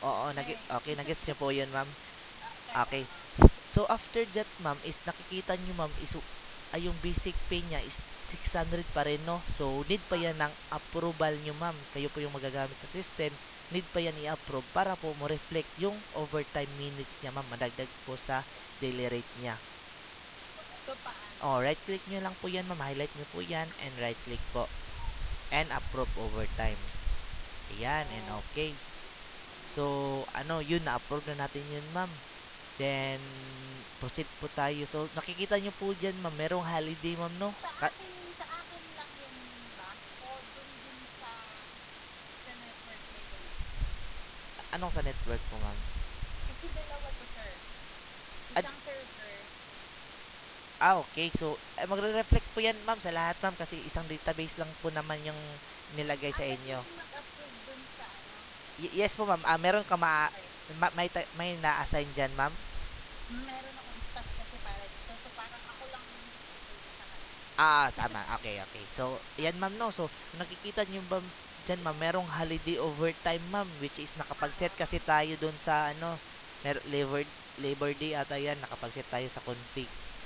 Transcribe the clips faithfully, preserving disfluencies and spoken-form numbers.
Oo, nag Alright. okay, nagets niyo po 'yun, ma'am. Okay, Okay. oo. So after that, ma'am, is nakikita niyo, ma'am, is ay yung basic pay niya is six hundred pa rin, no? So need pa yan Oo. ng approval niyo, ma'am. Kayo po yung magagamit sa system. Need pa yan i-approve para po mo reflect yung overtime minutes niya, ma'am. Madagdag po sa daily rate niya. So, paano? Oh, right click niyo lang po yan, ma'am. Highlight niyo po yan and right click po. And approve overtime. Ayan, and Oh. okay. So, ano, yun, na-approve na natin yun, ma'am. Then, proceed po tayo. So, nakikita nyo po dyan, ma'am, merong holiday, ma'am, no? Sa Ka- akin, sa akin lang yun ba? O dun din sa sa network may ganun? anong sa network po, ma'am? Kasi dalawa to, sir. Ad, Isang server. ah, okay. So, eh, magre-reflect po yan, ma'am, sa lahat, ma'am, kasi isang database lang po naman yung nilagay sa Ah, pwede inyo. rin mag-approve dun sa ano? Y- yes po, ma'am. Ah, meron ka ma, Okay. ma- may, ta- may na-assign dyan, ma'am. Meron akong staff kasi para dito. So, parang ako lang yung mag-approve sa kanya. Ah, tama. Okay, okay. So, yan, ma'am, no? So, nakikita nyo ba dyan, ma'am, merong holiday overtime, ma'am, which is nakapag-set kasi Ah, tayo dun sa, ano, mer- labor, labor day ata yan, nakapag-set tayo sa config.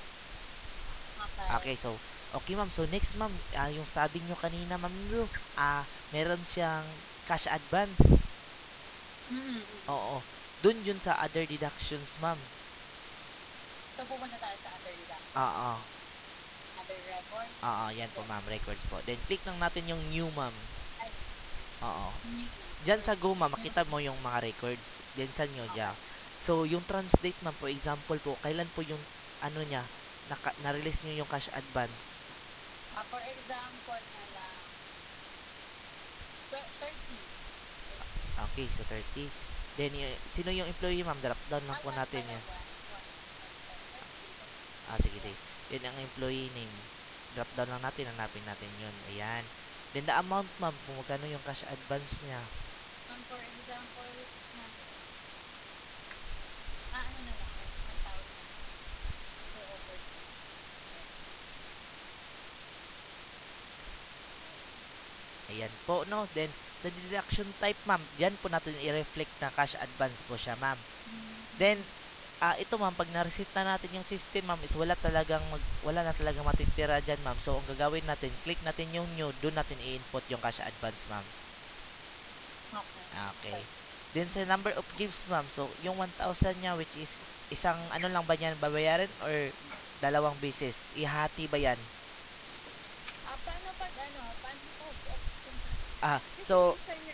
okay. Okay, so, okay, ma'am. So, next, ma'am, ah, yung sabi nyo kanina, ma'am, no, ah, meron siyang cash advance. Mm, mm, mm. Oo. Dun yun sa other deductions, ma'am. So, pupunta tayo sa other deduction. Oo. Other record. Oo, yan po, Then, ma'am, records po. Then, click lang natin yung new, ma'am. ay, Oo. new. Diyan Or, sa Go, ma'am, new. makita mo yung mga records. Then sa nyo, Okay. dyan. So, yung translate, ma'am, for example po, kailan po yung, ano niya, naka, na-release nyo yung cash advance. Ah, for example na lang, tw- thirty. thirty. Okay, so thirty. Then, y- sino yung employee, ma'am? Drop down lang Ah, po one natin pala, yan. one. One. One time. thirty. Ah, sige, sige. One. Then, ang employee name. Drop down lang natin, hanapin natin yun. Ayan. Then, the amount, ma'am, kung magkano yung cash advance niya. Um, for example, six hundred. Ah, ano na lang, one one thousand for overtime. Then, Ayan po, no? Then, the deduction type, ma'am, diyan po natin i-reflect na cash advance po siya, ma'am. Then, mm, ah ito, ma'am, pag na-reset na natin yung system, ma'am, is wala talagang mag, wala na talagang matitira dyan, ma'am. So, ang gagawin natin, click natin yung new, doon natin i-input yung cash advance, ma'am. okay. Okay. Okay. Then, sa number of gifts, ma'am, so, yung one thousand niya, which is, isang, ano lang ba yan, babayaran, or dalawang beses? Ihati ba yan? Ah, paano pag ano, paano pag option? Ah, Kasi so, minsan